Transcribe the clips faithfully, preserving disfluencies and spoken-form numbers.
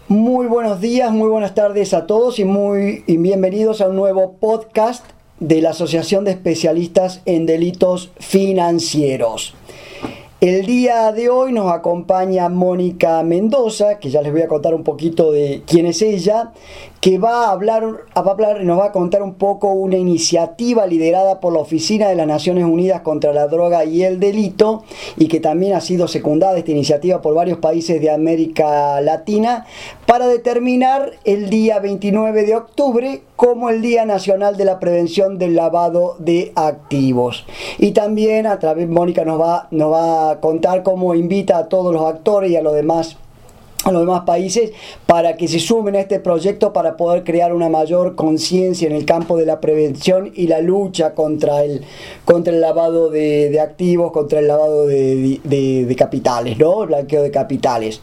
Muy buenos días, muy buenas tardes a todos y muy y bienvenidos a un nuevo podcast de la Asociación de Especialistas en Delitos Financieros. El día de hoy nos acompaña Mónica Mendoza, que ya les voy a contar un poquito de quién es ella, que va a hablar, va a hablar y nos va a contar un poco una iniciativa liderada por la Oficina de las Naciones Unidas contra la Droga y el Delito, y que también ha sido secundada esta iniciativa por varios países de América Latina, para determinar el día veintinueve de octubre como el Día Nacional de la Prevención del Lavado de Activos. Y también a través, Mónica nos va, nos va a contar cómo invita a todos los actores y a los demás a los demás países para que se sumen a este proyecto para poder crear una mayor conciencia en el campo de la prevención y la lucha contra el, contra el lavado de, de activos, contra el lavado de, de, de capitales, ¿no? El blanqueo de capitales.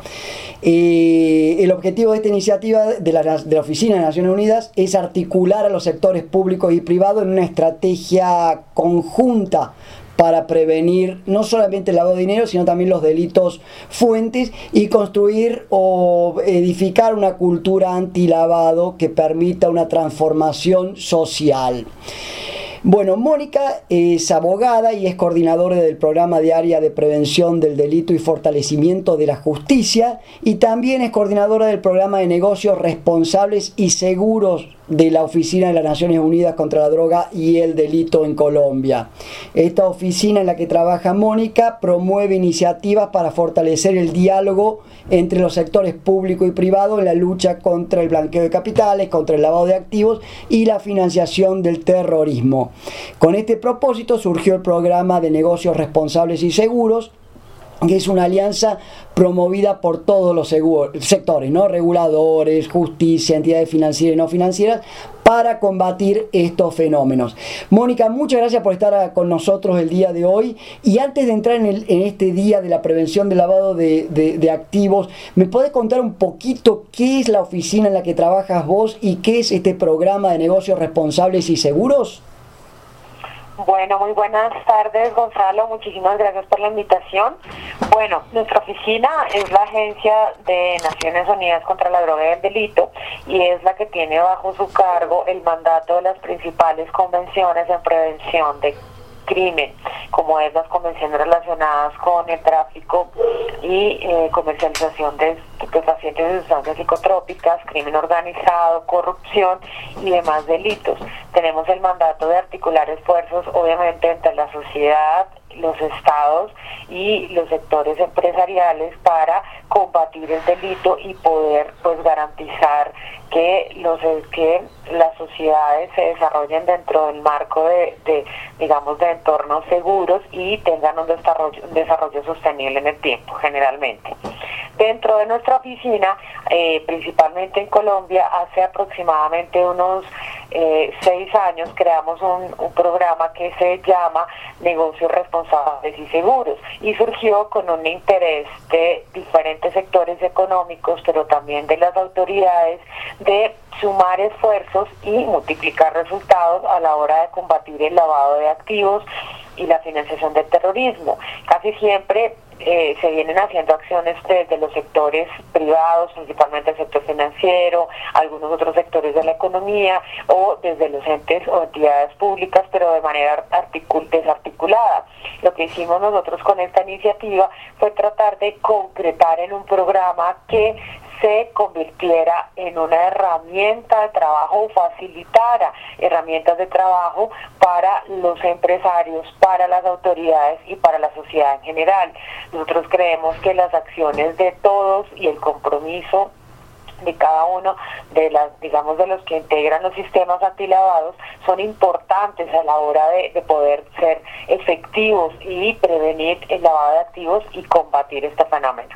Eh, el objetivo de esta iniciativa de la, de la Oficina de Naciones Unidas es articular a los sectores públicos y privados en una estrategia conjunta para prevenir no solamente el lavado de dinero, sino también los delitos fuentes, y construir o edificar una cultura antilavado que permita una transformación social. Bueno, Mónica es abogada y es coordinadora del programa de área de prevención del delito y fortalecimiento de la justicia, y también es coordinadora del programa de negocios responsables y seguros de la Oficina de las Naciones Unidas contra la Droga y el Delito en Colombia. Esta oficina en la que trabaja Mónica promueve iniciativas para fortalecer el diálogo entre los sectores público y privado en la lucha contra el blanqueo de capitales, contra el lavado de activos y la financiación del terrorismo. Con este propósito surgió el programa de negocios responsables y seguros, que es una alianza promovida por todos los sectores, ¿no? Reguladores, justicia, entidades financieras y no financieras, para combatir estos fenómenos. Mónica, muchas gracias por estar con nosotros el día de hoy. Y antes de entrar en, el, en este día de la prevención del lavado de, de, de activos, ¿me podés contar un poquito qué es la oficina en la que trabajas vos y qué es este programa de negocios responsables y seguros? Bueno, muy buenas tardes, Gonzalo. Muchísimas gracias por la invitación. Bueno, nuestra oficina es la Agencia de Naciones Unidas contra la Droga y el Delito, y es la que tiene bajo su cargo el mandato de las principales convenciones en prevención de crimen, como es las convenciones relacionadas con el tráfico y eh, comercialización de estupefacientes y sustancias psicotrópicas, crimen organizado, corrupción y demás delitos. Tenemos el mandato de articular esfuerzos, obviamente, entre la sociedad, los estados y los sectores empresariales para combatir el delito y poder pues garantizar que los que las sociedades se desarrollen dentro del marco de, de digamos de entornos seguros y tengan un desarrollo, un desarrollo sostenible en el tiempo, generalmente. Dentro de nuestra oficina, eh, principalmente en Colombia, hace aproximadamente unos eh, seis años creamos un, un programa que se llama Negocios Responsables y Seguros, y surgió con un interés de diferentes sectores económicos, pero también de las autoridades, de sumar esfuerzos y multiplicar resultados a la hora de combatir el lavado de activos y la financiación del terrorismo. Casi siempre eh, se vienen haciendo acciones desde los sectores privados, principalmente el sector financiero, algunos otros sectores de la economía, o desde los entes o entidades públicas, pero de manera articul- desarticulada. Lo que hicimos nosotros con esta iniciativa fue tratar de concretar en un programa que se convirtiera en una herramienta de trabajo o facilitara herramientas de trabajo para los empresarios, para las autoridades y para la sociedad en general. Nosotros creemos que las acciones de todos y el compromiso de cada uno de las, digamos, de los que integran los sistemas antilavados son importantes a la hora de, de poder ser efectivos y prevenir el lavado de activos y combatir este fenómeno.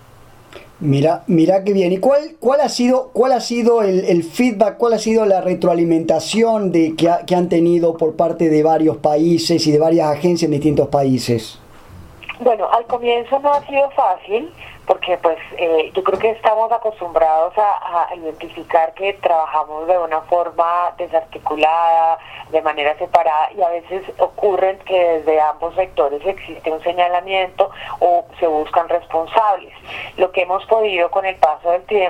Mira, mira qué bien. ¿Y cuál, cuál ha sido, cuál ha sido el, el feedback, cuál ha sido la retroalimentación de que, ha, que han tenido por parte de varios países y de varias agencias en distintos países? Bueno, al comienzo no ha sido fácil, porque pues eh, yo creo que estamos acostumbrados a, a identificar que trabajamos de una forma desarticulada, de manera separada, y a veces ocurren que desde ambos sectores existe un señalamiento o se buscan responsables. Lo que hemos podido con el paso del tiempo es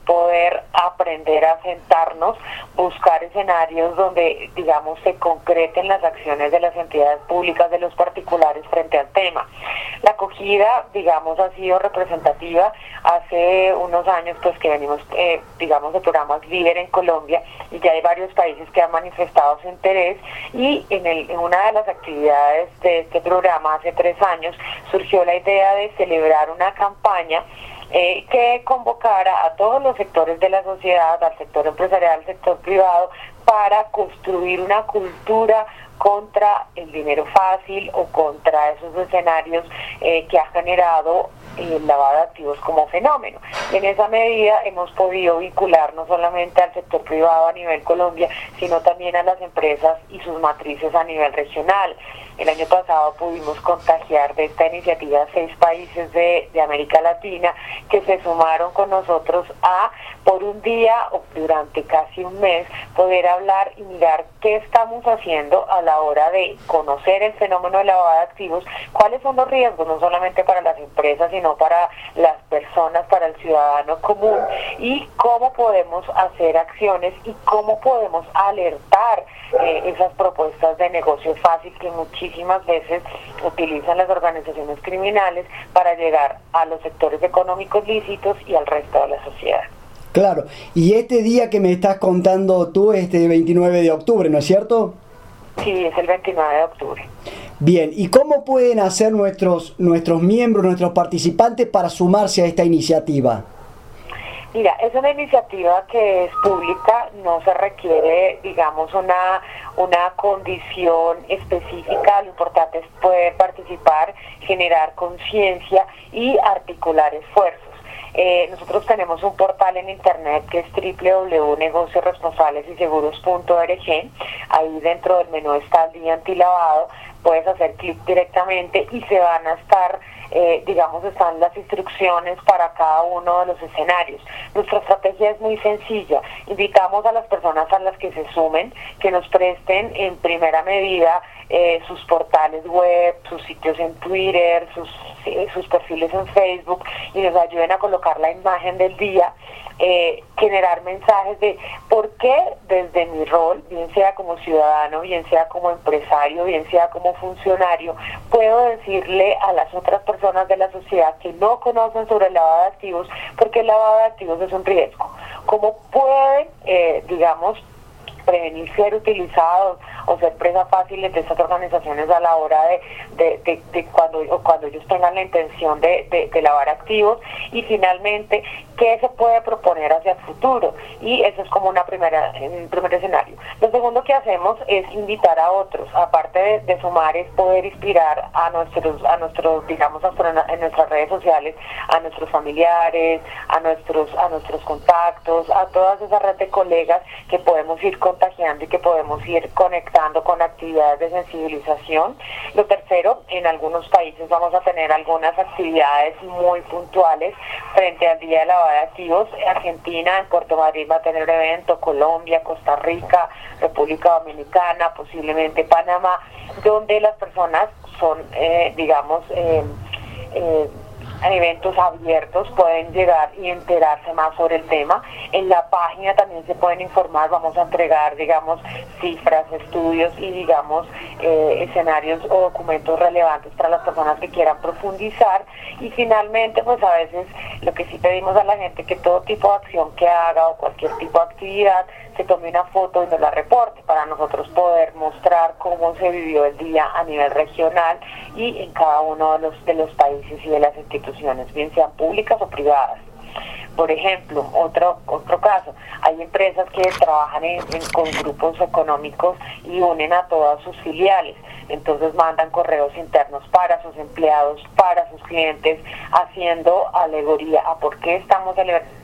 poder aprender a sentarnos, buscar escenarios donde, digamos, se concreten las acciones de las entidades públicas, de los particulares frente al tema. La acogida, digamos, ha sido representativa. Hace unos años, pues, que venimos, eh, digamos, de programas líder en Colombia, y ya hay varios países que han manifestado su interés, y en, el, en una de las actividades de este programa hace tres años surgió la idea de celebrar una campaña Eh, que convocara a todos los sectores de la sociedad, al sector empresarial, al sector privado, para construir una cultura contra el dinero fácil o contra esos escenarios eh, que ha generado el lavado de activos como fenómeno. En esa medida hemos podido vincular no solamente al sector privado a nivel Colombia, sino también a las empresas y sus matrices a nivel regional. El año pasado pudimos contagiar de esta iniciativa a seis países de, de América Latina que se sumaron con nosotros a, por un día o durante casi un mes, poder hablar y mirar qué estamos haciendo a la hora de conocer el fenómeno de lavado de activos, cuáles son los riesgos, no solamente para las empresas, sino para las personas, para el ciudadano común, y cómo podemos hacer acciones y cómo podemos alertar eh, esas propuestas de negocio fácil que muchísimas veces utilizan las organizaciones criminales para llegar a los sectores económicos lícitos y al resto de la sociedad. Claro, y este día que me estás contando tú es este veintinueve de octubre, ¿no es cierto? Sí, es el veintinueve de octubre. Bien, ¿y cómo pueden hacer nuestros, nuestros miembros, nuestros participantes para sumarse a esta iniciativa? Mira, es una iniciativa que es pública, no se requiere, digamos, una, una condición específica. Lo importante es poder participar, generar conciencia y articular esfuerzos. Eh, nosotros tenemos un portal en internet que es doble u doble u doble u punto negocios responsables y seguros punto org. Ahí dentro del menú está el día antilavado, puedes hacer clic directamente y se van a estar, eh, digamos, están las instrucciones para cada uno de los escenarios. Nuestra estrategia es muy sencilla. Invitamos a las personas a las que se sumen, que nos presten en primera medida eh, sus portales web, sus sitios en Twitter, sus, eh, sus perfiles en Facebook, y nos ayuden a colocar la imagen del día, eh, generar mensajes de por qué desde mi rol, bien sea como ciudadano, bien sea como empresario, bien sea como funcionario, puedo decirle a las otras personas de la sociedad que no conocen sobre el lavado de activos, porque el lavado de activos es un riesgo. ¿Cómo pueden, eh, digamos, prevenir ser utilizados o ser presa fáciles de estas organizaciones a la hora de, de, de, de cuando, o cuando ellos tengan la intención de, de, de lavar activos? Y finalmente, ¿qué se puede proponer hacia el futuro? Y eso es como una primera, un primer escenario. Lo segundo que hacemos es invitar a otros, aparte de, de sumar, es poder inspirar a nuestros, a nuestros, digamos, en nuestras redes sociales, a nuestros familiares, a nuestros, a nuestros contactos, a todas esas redes de colegas que podemos ir contagiando y que podemos ir conectando con actividades de sensibilización. Lo tercero, en algunos países vamos a tener algunas actividades muy puntuales frente al Día de la de activos. Argentina, en Puerto Madrid va a tener evento, Colombia, Costa Rica, República Dominicana, posiblemente Panamá, donde las personas son, eh, digamos, eh, eh, en eventos abiertos, pueden llegar y enterarse más sobre el tema. En la página también se pueden informar, vamos a entregar, digamos, cifras, estudios y, digamos, eh, escenarios o documentos relevantes para las personas que quieran profundizar. Y finalmente, pues a veces lo que sí pedimos a la gente, que todo tipo de acción que haga o cualquier tipo de actividad, se tome una foto y nos la reporte para nosotros poder mostrar cómo se vivió el día a nivel regional y en cada uno de los, de los países y de las instituciones, bien sean públicas o privadas. Por ejemplo, otro otro caso, hay empresas que trabajan en, en, con grupos económicos y unen a todas sus filiales. Entonces mandan correos internos para sus empleados, para sus clientes, haciendo alegoría a por qué estamos celebrando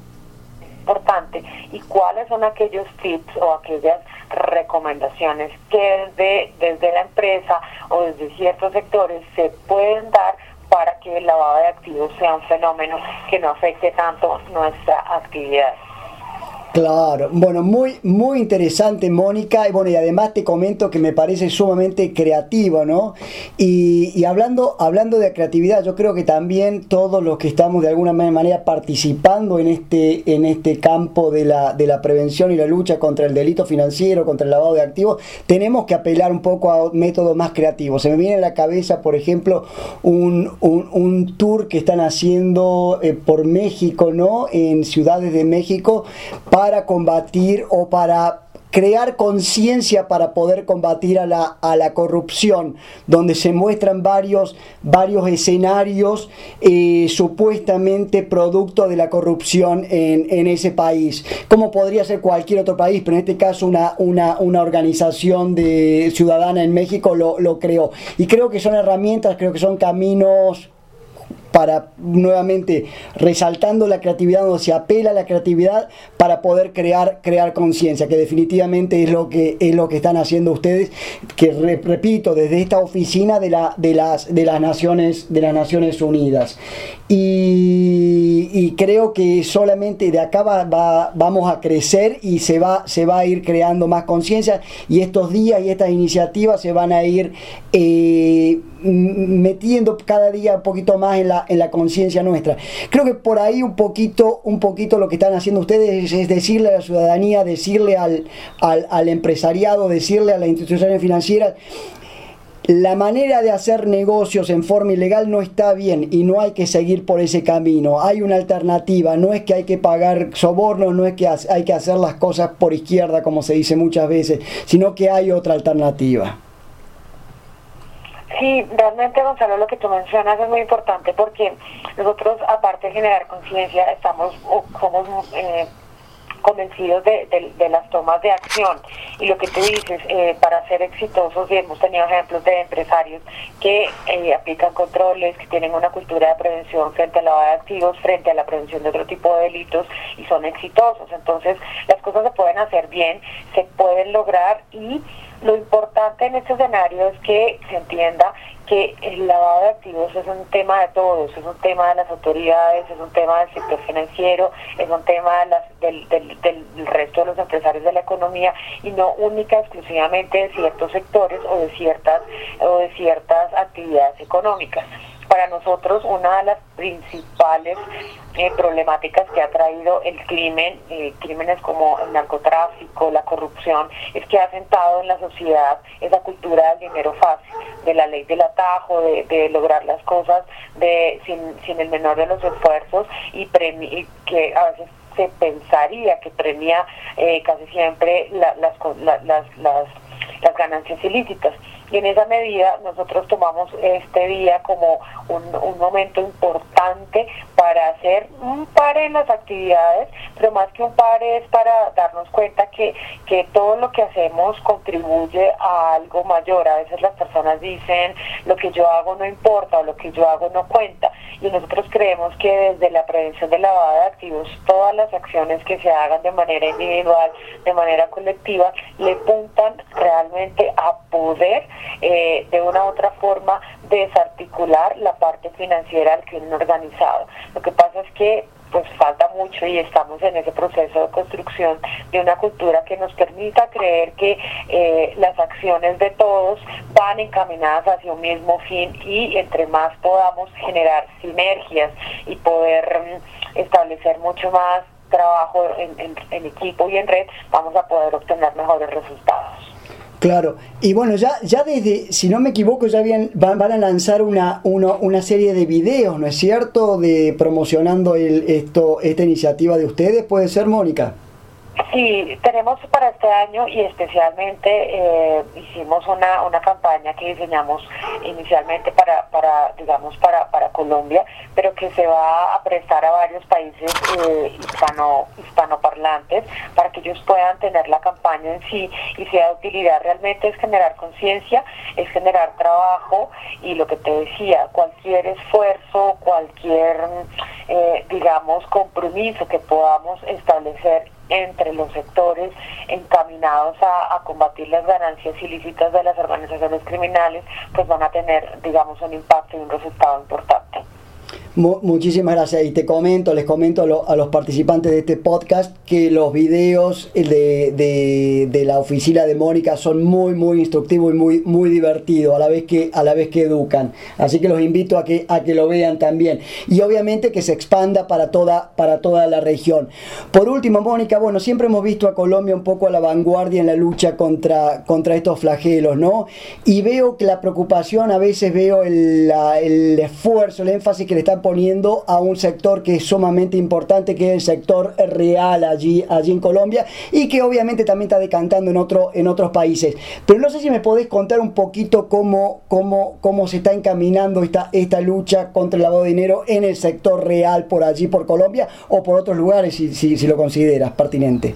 importante y cuáles son aquellos tips o aquellas recomendaciones que desde, desde la empresa o desde ciertos sectores se pueden dar para que el lavado de activos sea un fenómeno que no afecte tanto nuestra actividad. Claro, bueno, muy, muy interesante, Mónica, y bueno, y además te comento que me parece sumamente creativo, ¿no? Y, y hablando, hablando de creatividad, yo creo que también todos los que estamos de alguna manera participando en este, en este campo de la, de la prevención y la lucha contra el delito financiero, contra el lavado de activos, tenemos que apelar un poco a métodos más creativos. Se me viene a la cabeza, por ejemplo, un, un, un tour que están haciendo eh, por México, ¿no? En ciudades de México, para combatir o para crear conciencia para poder combatir a la, a la corrupción, donde se muestran varios, varios escenarios eh, supuestamente producto de la corrupción en, en ese país, como podría ser cualquier otro país, pero en este caso una, una, una organización de ciudadana en México lo, lo creó. Y creo que son herramientas, creo que son caminos para, nuevamente, resaltando la creatividad, donde se apela a la creatividad para poder crear crear conciencia, que definitivamente es lo que es lo que están haciendo ustedes, que re, repito, desde esta oficina de la de las de las Naciones de las Naciones Unidas. Y, y creo que solamente de acá va, va, vamos a crecer y se va se va a ir creando más conciencia, y estos días y estas iniciativas se van a ir eh, metiendo cada día un poquito más en la en la conciencia nuestra. Creo que por ahí un poquito un poquito lo que están haciendo ustedes es, es decirle a la ciudadanía, decirle al, al, al empresariado, decirle a las instituciones financieras: la manera de hacer negocios en forma ilegal no está bien y no hay que seguir por ese camino. Hay una alternativa, no es que hay que pagar sobornos, no es que hay que hacer las cosas por izquierda, como se dice muchas veces, sino que hay otra alternativa. Sí, realmente, Gonzalo, lo que tú mencionas es muy importante, porque nosotros, aparte de generar conciencia, estamos somos eh, convencidos de, de, de las tomas de acción. Y lo que tú dices, eh, para ser exitosos, y hemos tenido ejemplos de empresarios que eh, aplican controles, que tienen una cultura de prevención frente al lavado de activos, frente a la prevención de otro tipo de delitos, y son exitosos. Entonces, las cosas se pueden hacer bien, se pueden lograr, y lo importante en este escenario es que se entienda que el lavado de activos es un tema de todos, es un tema de las autoridades, es un tema del sector financiero, es un tema de las, del, del, del resto de los empresarios de la economía, y no única exclusivamente de ciertos sectores o de ciertas o de ciertas actividades económicas. Para nosotros, una de las principales eh, problemáticas que ha traído el crimen, eh, crímenes como el narcotráfico, la corrupción, es que ha sentado en la sociedad esa cultura del dinero fácil, de la ley del atajo, de, de lograr las cosas de sin, sin el menor de los esfuerzos, y, premi, y que a veces se pensaría que premia eh, casi siempre la, las, la, las, las, las ganancias ilícitas. Y en esa medida nosotros tomamos este día como un, un momento importante para hacer un pare en las actividades, pero más que un pare es para darnos cuenta que, que todo lo que hacemos contribuye a algo mayor. A veces las personas dicen: lo que yo hago no importa, o lo que yo hago no cuenta. Y nosotros creemos que desde la prevención del lavado de activos, todas las acciones que se hagan de manera individual, de manera colectiva, le apuntan realmente a poder Eh, de una u otra forma desarticular la parte financiera del crimen organizado. Lo que pasa es que pues falta mucho, y estamos en ese proceso de construcción de una cultura que nos permita creer que eh, las acciones de todos van encaminadas hacia un mismo fin, y entre más podamos generar sinergias y poder um, establecer mucho más trabajo en, en, en equipo y en red, vamos a poder obtener mejores resultados. Claro, y bueno, ya ya desde, si no me equivoco, ya habían, van, van a lanzar una, una una serie de videos, ¿no es cierto?, de promocionando el, esto esta iniciativa de ustedes, ¿puede ser, Mónica? Sí, tenemos para este año, y especialmente eh, hicimos una, una campaña que diseñamos inicialmente para, para digamos, para, para Colombia, pero que se va a prestar a varios países eh, hispano, hispanoparlantes, para que ellos puedan tener la campaña en sí y sea de utilidad. Realmente es generar conciencia, es generar trabajo, y lo que te decía, cualquier esfuerzo, cualquier, eh, digamos, compromiso que podamos establecer entre los sectores encaminados a, a combatir las ganancias ilícitas de las organizaciones criminales, pues van a tener, digamos, un impacto y un resultado importante. Mu- muchísimas gracias. Y te comento, les comento a, lo- a los participantes de este podcast que los videos de, de, de la oficina de Mónica son muy, muy instructivos y muy, muy divertidos, a la vez que, a la vez que educan. Así que los invito a que, a que lo vean también. Y obviamente que se expanda para toda, para toda la región. Por último, Mónica, bueno, siempre hemos visto a Colombia un poco a la vanguardia en la lucha contra, contra estos flagelos, ¿no? Y veo que la preocupación, a veces veo el, la- el esfuerzo, el énfasis que le están poniendo a un sector que es sumamente importante, que es el sector real allí, allí en Colombia, y que obviamente también está decantando en, otro, en otros países. Pero no sé si me podés contar un poquito cómo, cómo, cómo se está encaminando esta, esta lucha contra el lavado de dinero en el sector real por allí, por Colombia, o por otros lugares, si, si, si lo consideras pertinente.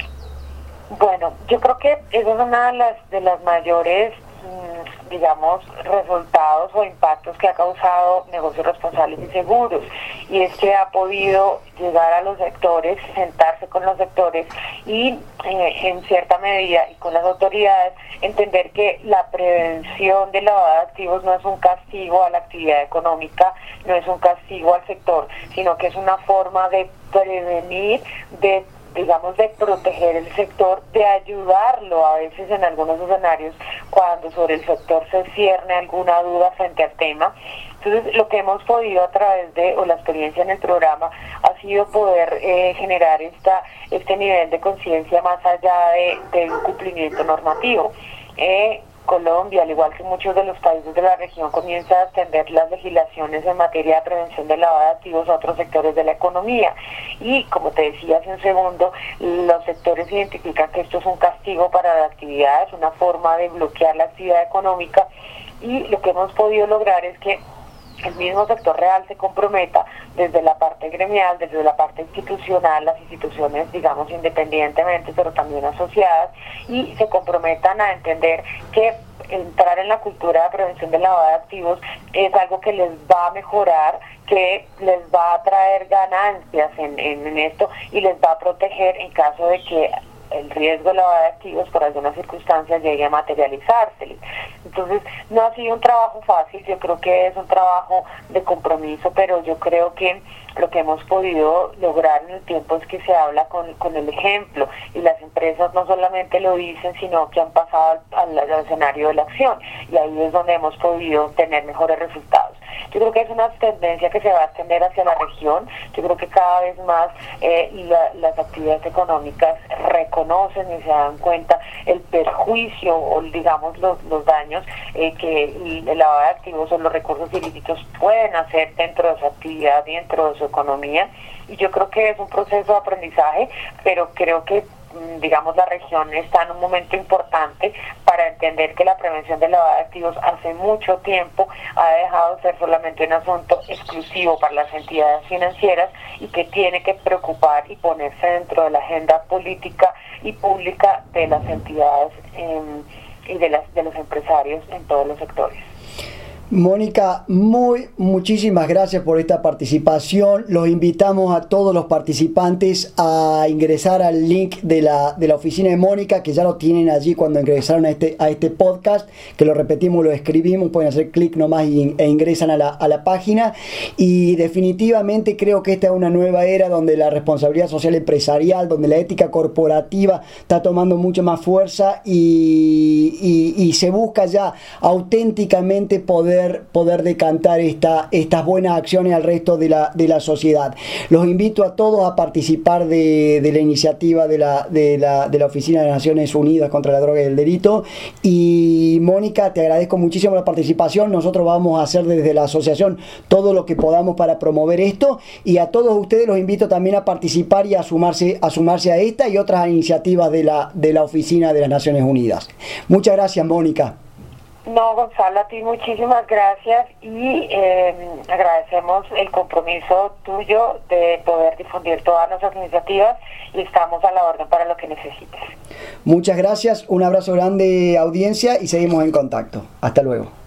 Bueno, yo creo que esa es una de las, de las mayores, mm, digamos, resultados o impactos que ha causado negocios responsables y seguros, y es que ha podido llegar a los sectores, sentarse con los sectores y eh, en cierta medida y con las autoridades entender que la prevención del lavado de activos no es un castigo a la actividad económica, no es un castigo al sector, sino que es una forma de prevenir, de digamos, de proteger el sector, de ayudarlo a veces en algunos escenarios cuando sobre el sector se cierne alguna duda frente al tema. Entonces, lo que hemos podido a través de, o la experiencia en el programa, ha sido poder eh, generar esta este nivel de conciencia más allá de, de un cumplimiento normativo. Eh, Colombia, al igual que muchos de los países de la región, comienza a extender las legislaciones en materia de prevención del lavado de activos a otros sectores de la economía. Y, como te decía hace un segundo, los sectores identifican que esto es un castigo para la actividad, es una forma de bloquear la actividad económica, y lo que hemos podido lograr es que el mismo sector real se comprometa desde la parte gremial, desde la parte institucional, las instituciones, digamos, independientemente, pero también asociadas, y se comprometan a entender que entrar en la cultura de prevención del lavado de activos es algo que les va a mejorar, que les va a traer ganancias en, en, en esto, y les va a proteger en caso de que el riesgo de lavado de activos por algunas circunstancias llegue a materializarse. Entonces, no ha sido un trabajo fácil, yo creo que es un trabajo de compromiso, pero yo creo que lo que hemos podido lograr en el tiempo es que se habla con, con el ejemplo, y las empresas no solamente lo dicen, sino que han pasado al, al, al escenario de la acción, y ahí es donde hemos podido tener mejores resultados. Yo creo que es una tendencia que se va a extender hacia la región. Yo creo que cada vez más eh, la, las actividades económicas reconocen y se dan cuenta el perjuicio o, digamos, los, los daños eh, que el lavado de activos o los recursos ilícitos pueden hacer dentro de su actividad, dentro de su economía. Y yo creo que es un proceso de aprendizaje, pero creo que, digamos, la región está en un momento importante para entender que la prevención del lavado de activos hace mucho tiempo ha dejado de ser solamente un asunto exclusivo para las entidades financieras, y que tiene que preocupar y ponerse dentro de la agenda política y pública de las entidades eh, y de, las, de los empresarios en todos los sectores. Mónica, muy muchísimas gracias por esta participación. Los invitamos a todos los participantes a ingresar al link de la, de la oficina de Mónica, que ya lo tienen allí cuando ingresaron a este, a este podcast, que lo repetimos, lo escribimos, pueden hacer clic nomás y, e ingresan a la, a la página. Y definitivamente creo que esta es una nueva era donde la responsabilidad social empresarial, donde la ética corporativa está tomando mucha más fuerza, y, y, y se busca ya auténticamente poder poder decantar esta, estas buenas acciones al resto de la, de la sociedad. Los invito a todos a participar de, de la iniciativa de la, de, la, de la Oficina de Naciones Unidas contra la Droga y el Delito. Y Mónica, te agradezco muchísimo la participación. Nosotros vamos a hacer desde la asociación todo lo que podamos para promover esto, y a todos ustedes los invito también a participar y a sumarse a, sumarse a esta y otras iniciativas de la, de la Oficina de las Naciones Unidas. Muchas gracias, Mónica. No, Gonzalo, a ti muchísimas gracias, y eh, agradecemos el compromiso tuyo de poder difundir todas nuestras iniciativas, y estamos a la orden para lo que necesites. Muchas gracias, un abrazo grande, audiencia, y seguimos en contacto. Hasta luego.